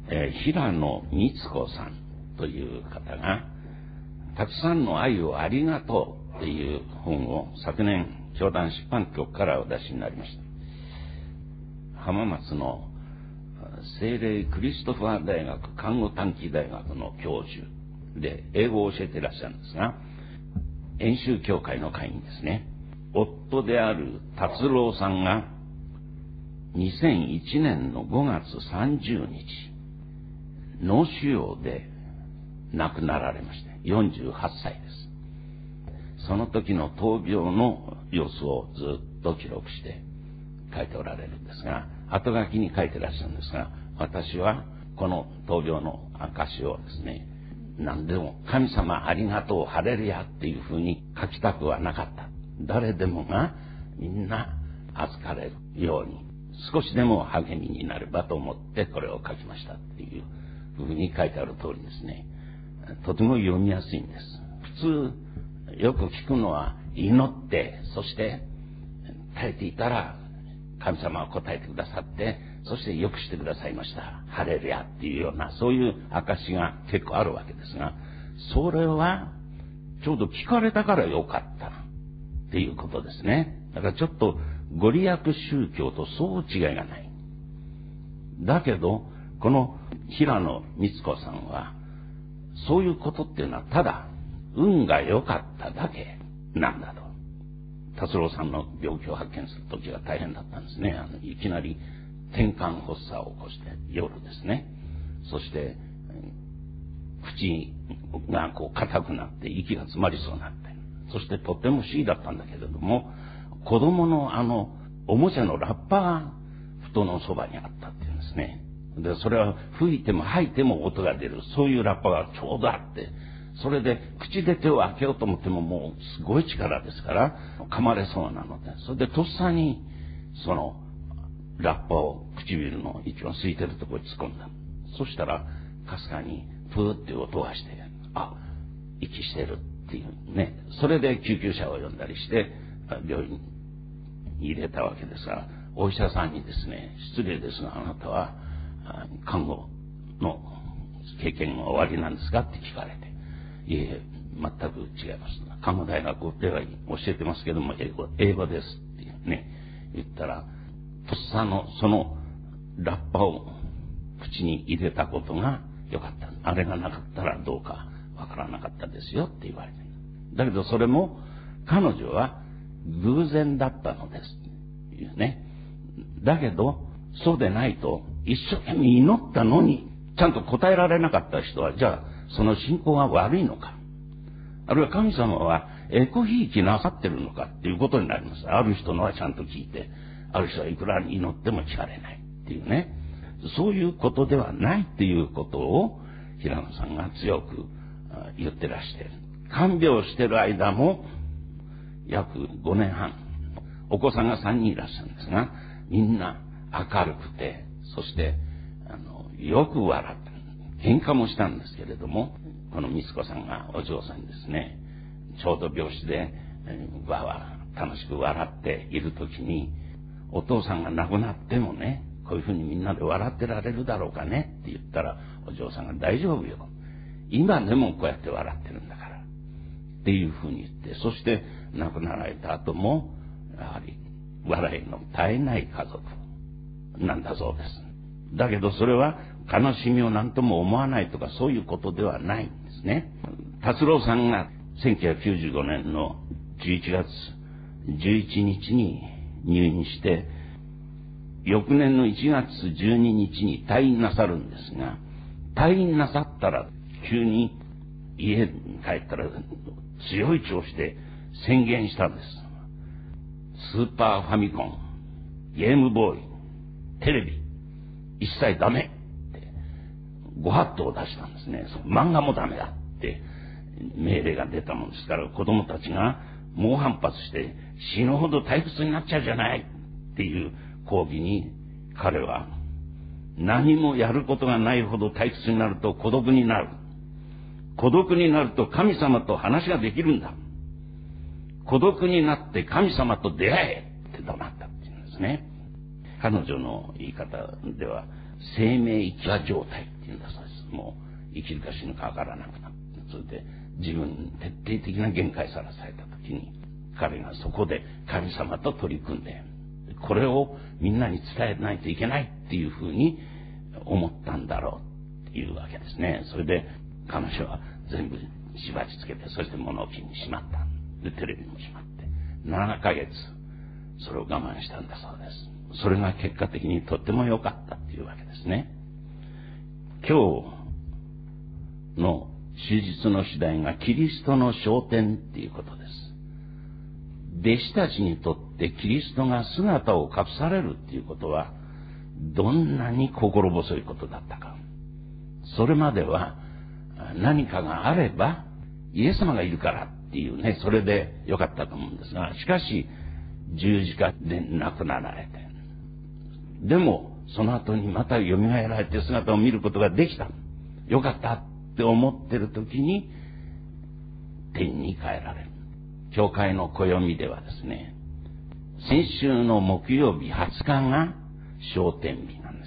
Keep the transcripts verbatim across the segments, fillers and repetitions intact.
えー、平野光子さんという方が、たくさんの愛をありがとうという本を昨年、教団出版局からお出しになりました。浜松の聖霊クリストファー大学看護短期大学の教授で英語を教えていらっしゃるんですが、演習協会の会員ですね。夫である達郎さんがにせんいちねんのごがつさんじゅうにち、脳腫瘍で亡くなられまして、よんじゅうはっさいです。その時の闘病の様子をずっと記録して書いておられるんですが、後書きに書いてらっしゃるんですが、私はこの闘病の証をですね、何でも神様ありがとうハレルヤっていうふうに書きたくはなかった。誰でもがみんな預かれるように、少しでも励みになればと思ってこれを書きましたっていうふうに書いてある通りですね、とても読みやすいんです。普通よく聞くのは、祈ってそして耐えていたら神様は答えてくださって、そして良くしてくださいました、ハレルヤっていうような、そういう証が結構あるわけですが、それはちょうど聞かれたからよかったっていうことですね。だからちょっとご利益宗教とそう違いがない。だけどこの平野光子さんは、そういうことっていうのはただ運が良かっただけなんだと。達郎さんの病気を発見する時が大変だったんですね。あのいきなり転換発作を起こして夜ですね。そして口がこう硬くなって息が詰まりそうになって、そしてとっても不思議だったんだけれども、子供のあのおもちゃのラッパが布団のそばにあったっていうんですね。でそれは吹いても吐いても音が出る、そういうラッパがちょうどあって、それで口で手を開けようと思ってももうすごい力ですから噛まれそうなので、それでとっさにそのラッパを唇の一番空いてるところに突っ込んだ。そしたらかすかにプーっていう音がして、あ、息してるっていうね。それで救急車を呼んだりして病院に入れたわけですが、お医者さんにですね、失礼ですがあなたは看護の経験がおありなんですかって聞かれて、いえ、全く違います。看護大学では教えてますけども、英語、英語ですってね、言ったら、とっさのそのラッパを口に入れたことが良かった。あれがなかったらどうかわからなかったですよって言われて。だけどそれも彼女は偶然だったのですっていうね。だけどそうでないと、一生懸命祈ったのにちゃんと答えられなかった人は、じゃあその信仰が悪いのか、あるいは神様はエコひいきなさってるのかっていうことになります。ある人のはちゃんと聞いて、ある人はいくら祈っても聞かれないっていうね、そういうことではないっていうことを平野さんが強く言ってらして、看病してる間も約ごねんはん、お子さんがさんにんいらっしゃるんですが、みんな明るくて、そしてあのよく笑った。喧嘩もしたんですけれども、この光子さんがお嬢さんにですね、ちょうど病室でわわ楽しく笑っているときに、お父さんが亡くなってもね、こういうふうにみんなで笑ってられるだろうかねって言ったら、お嬢さんが大丈夫よ、今でもこうやって笑ってるんだからっていうふうに言って、そして亡くなられた後もやはり笑いの絶えない家族なんだそうです。だけどそれは悲しみを何とも思わないとかそういうことではないんですね。達郎さんがせんきゅうひゃくきゅうじゅうごねんのじゅういちがつじゅういちにちに入院して、翌年のいちがつじゅうににちに退院なさるんですが、退院なさったら急に家に帰ったら強い調子で宣言したんです。スーパーファミコン、ゲームボーイ、テレビ一切ダメってご法度を出したんですね。漫画もダメだって命令が出たもんですから、子供たちが猛反発して死ぬほど退屈になっちゃうじゃないっていう抗議に、彼は何もやることがないほど退屈になると孤独になる、孤独になると神様と話ができるんだ、孤独になって神様と出会えって怒鳴ったっていうんですね。彼女の言い方では生命域化状態って生きるか死ぬかわからなくなって、それで自分に徹底的な限界さらされた時に、彼がそこで神様と取り組んで、これをみんなに伝えないといけないっていうふうに思ったんだろうっていうわけですね。それで彼女は全部縛り付けて、そして物置にしまった。で、テレビもしまって、ななかげつそれを我慢したんだそうです。それが結果的にとっても良かったっていうわけですね。今日の手術の次第がキリストの昇天っていうことです。弟子たちにとってキリストが姿を隠されるっていうことは、どんなに心細いことだったか。それまでは何かがあれば、イエス様がいるからっていうね、それでよかったと思うんですが、しかし、十字架で亡くなられて、でも、その後にまた蘇られて姿を見ることができた。よかったって思ってる時に、天に帰られる。教会の暦ではですね、先週の木曜日はつかが昇天日なんです。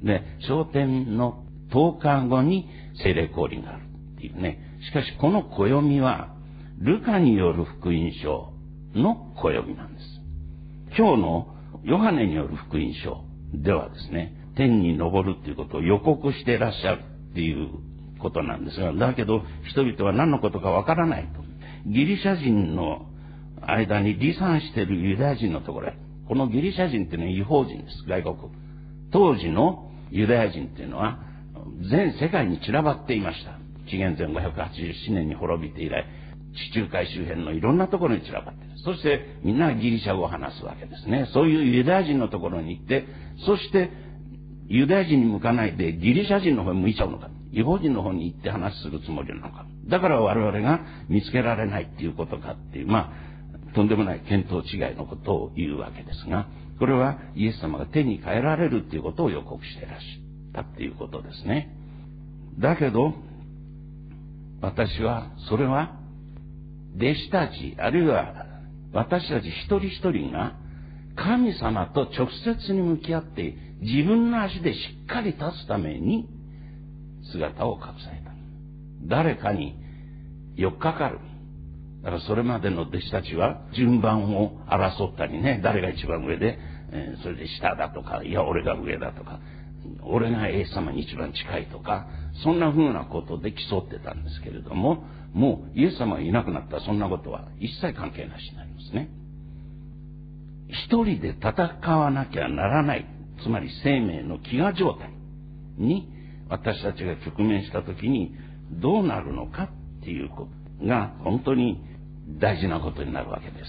で、昇天のとおかごに聖霊降臨があるっていうね。しかしこの暦は、ルカによる福音書の暦なんです。今日のヨハネによる福音書ではですね、天に昇るっていうことを予告していらっしゃるっていうことなんですが、だけど人々は何のことかわからないと。ギリシャ人の間に離散しているユダヤ人のところへ、このギリシャ人っていうのは異邦人です、外国。当時のユダヤ人っていうのは全世界に散らばっていました。紀元前ごひゃくはちじゅうななねんに滅びて以来、地中海周辺のいろんなところに散らばっている。そしてみんなギリシャ語を話すわけですね。そういうユダヤ人のところに行って、そしてユダヤ人に向かないでギリシャ人の方に向いちゃうのか。異邦人の方に行って話するつもりなのか。だから我々が見つけられないっていうことかっていう、まあ、とんでもない見当違いのことを言うわけですが、これはイエス様が天に帰られるっていうことを予告していらっしゃったっていうことですね。だけど、私は、それは、弟子たち、あるいは私たち一人一人が神様と直接に向き合って自分の足でしっかり立つために姿を隠された。誰かによっかかる。だからそれまでの弟子たちは順番を争ったりね、誰が一番上で、えー、それで下だとか、いや俺が上だとか、俺がイエス様に一番近いとか、そんな風なことで競ってたんですけれども、もうイエス様がいなくなったらそんなことは一切関係なしになりますね。一人で戦わなきゃならない、つまり生命の飢餓状態に私たちが直面したときにどうなるのかっていうことが本当に大事なことになるわけです。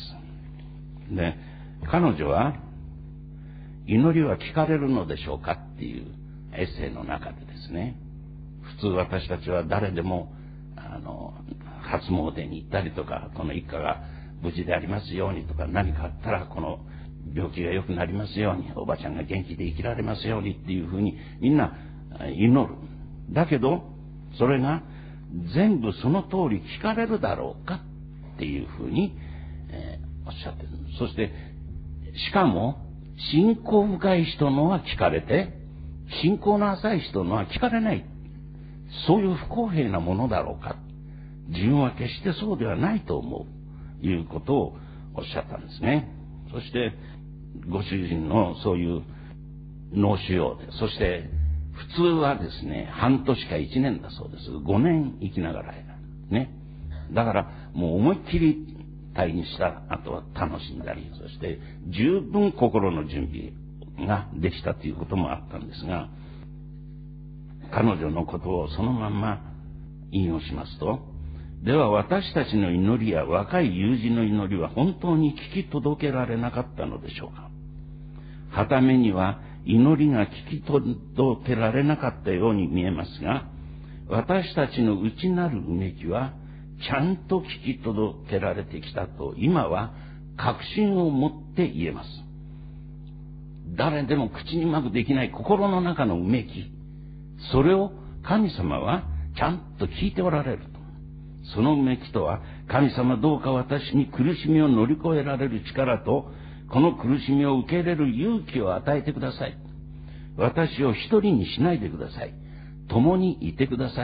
で、彼女は祈りは聞かれるのでしょうかっていうエッセイの中でですね、普通私たちは誰でもあの初詣に行ったりとか、この一家が無事でありますようにとか、何かあったらこの病気が良くなりますように、おばちゃんが元気で生きられますようにっていうふうにみんな祈る。だけどそれが全部その通り聞かれるだろうかっていうふうに、えー、おっしゃってる。そしてしかも信仰深い人のは聞かれて、信仰の浅い人のは聞かれない。そういう不公平なものだろうか。自分は決してそうではないと思う。いうことをおっしゃったんですね。そして、ご主人のそういう脳腫瘍で、そして普通はですね、半年か一年だそうです。ごねん生きながらね。だからもう思いっきり退院したら、あとは楽しんだり、そして十分心の準備ができたということもあったんですが、彼女のことをそのまんま引用しますと、では私たちの祈りや若い友人の祈りは本当に聞き届けられなかったのでしょうか。はためには祈りが聞き届けられなかったように見えますが、私たちの内なるうめきはちゃんと聞き届けられてきたと今は確信を持って言えます。誰でも口にうまくできない心の中のうめき、それを神様はちゃんと聞いておられると。そのうめきとは、神様どうか私に苦しみを乗り越えられる力と、この苦しみを受け入れる勇気を与えてください。私を一人にしないでください。共にいてください。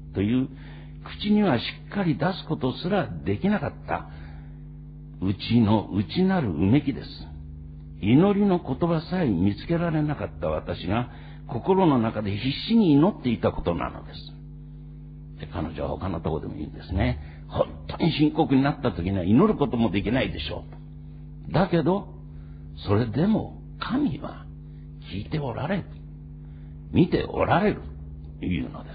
という口にはしっかり出すことすらできなかった内の内なるうめきです。祈りの言葉さえ見つけられなかった私が心の中で必死に祈っていたことなのです。で、彼女は他のところでも言うんですね。本当に深刻になった時には祈ることもできないでしょう。だけど、それでも神は聞いておられる。見ておられるというのです。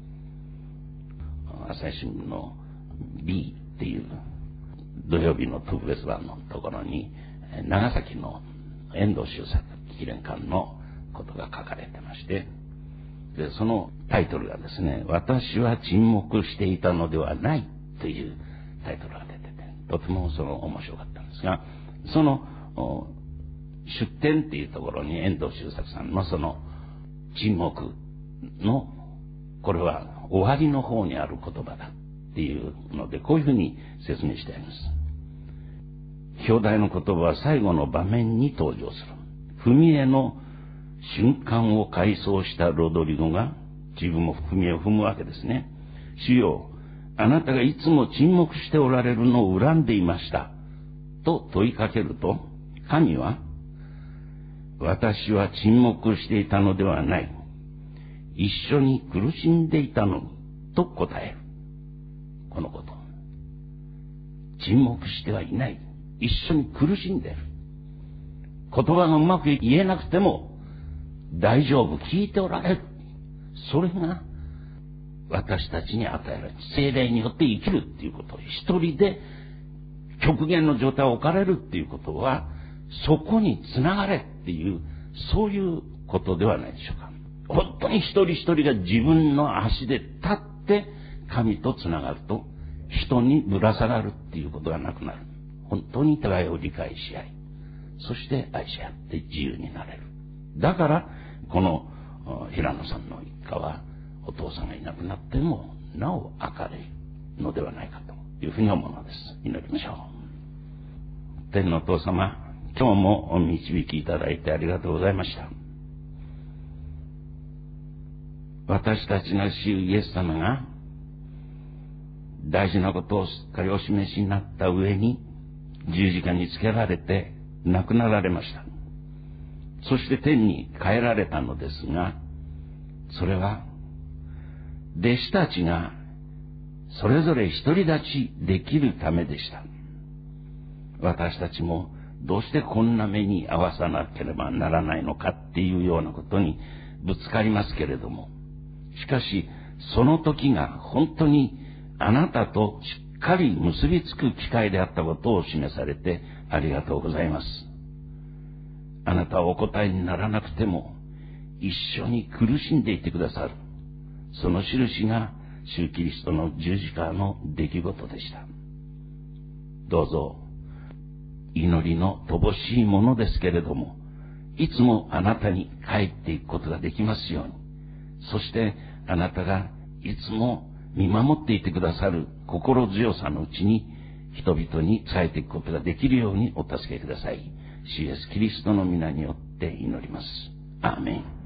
朝日新聞の B っていう土曜日の特別版のところに長崎の遠藤周作記念館のことが書かれてまして、でそのタイトルがですね、私は沈黙していたのではないというタイトルが出てて、とてもその面白かったんですが、その出典っていうところに遠藤周作さんのその沈黙の、これは終わりの方にある言葉だっていうので、こういうふうに説明してあります。表題の言葉は最後の場面に登場する。踏み絵の瞬間を回想したロドリゴが自分も踏み絵を踏むわけですね。主よ、あなたがいつも沈黙しておられるのを恨んでいましたと問いかけると、神は、私は沈黙していたのではない。一緒に苦しんでいたのに、と答える。このこと。沈黙してはいない。一緒に苦しんでいる。言葉がうまく言えなくても、大丈夫、聞いておられる。それが、私たちに与えられる。聖霊によって生きるっていうこと。一人で極限の状態を置かれるっていうことは、そこにつながれっていう、そういうことではないでしょうか。本当に一人一人が自分の足で立って神とつながると、人にぶら下がるっていうことがなくなる。本当に互いを理解し合い、そして愛し合って自由になれる。だから、この平野さんの一家は、お父さんがいなくなっても、なお明るいのではないかというふうに思うのです。祈りましょう。天のお父様、今日もお導きいただいてありがとうございました。私たちの主イエス様が大事なことをすっかりお示しになった上に十字架につけられて亡くなられました。そして天に帰られたのですが、それは弟子たちがそれぞれ独り立ちできるためでした。私たちもどうしてこんな目に遭わさなければならないのかっていうようなことにぶつかりますけれども、しかしその時が本当にあなたとしっかり結びつく機会であったことを示されてありがとうございます。あなたはお答えにならなくても一緒に苦しんでいてくださる。その印が主キリストの十字架の出来事でした。どうぞ祈りの乏しいものですけれども、いつもあなたに帰っていくことができますように、そしてあなたがいつも見守っていてくださる心強さのうちに人々に伝えていくことができるようにお助けください。主イエスキリストの皆によって祈ります。アーメン。